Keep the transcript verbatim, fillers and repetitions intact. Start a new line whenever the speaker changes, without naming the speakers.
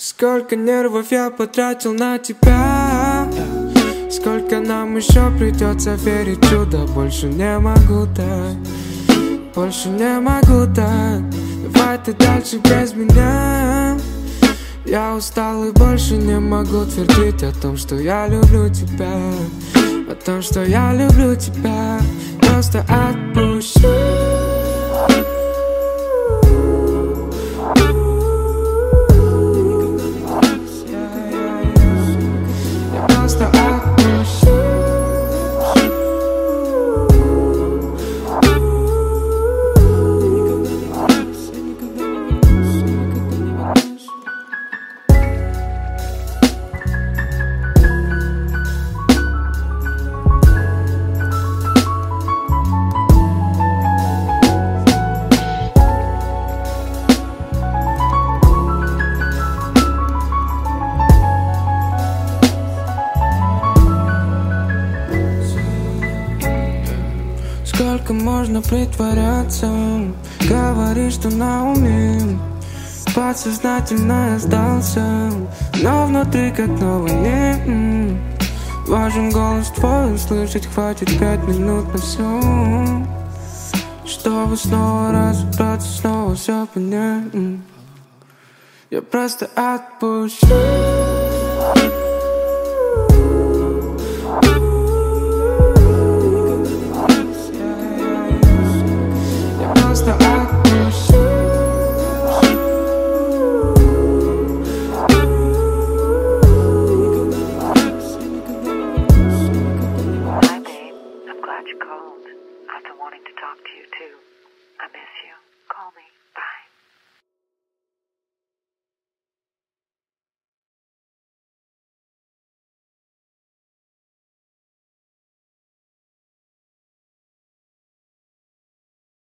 Сколько нервов я потратил на тебя, сколько нам еще придется верить в чудо. Больше не могу так, больше не могу так. Давай ты дальше без меня. Я устал и больше не могу твердить о том, что я люблю тебя, о том, что я люблю тебя. Просто отпущу. Просто отпущу. Сколько можно притворяться? Говоришь, что на уме, подсознательно я сдался, но внутри как новое. Важен голос твой, услышать хватит пять минут на все, чтобы снова разобраться, снова все понять. Я просто отпущу.
Glad you called. I've been wanting to talk to you too. I miss you. Call me.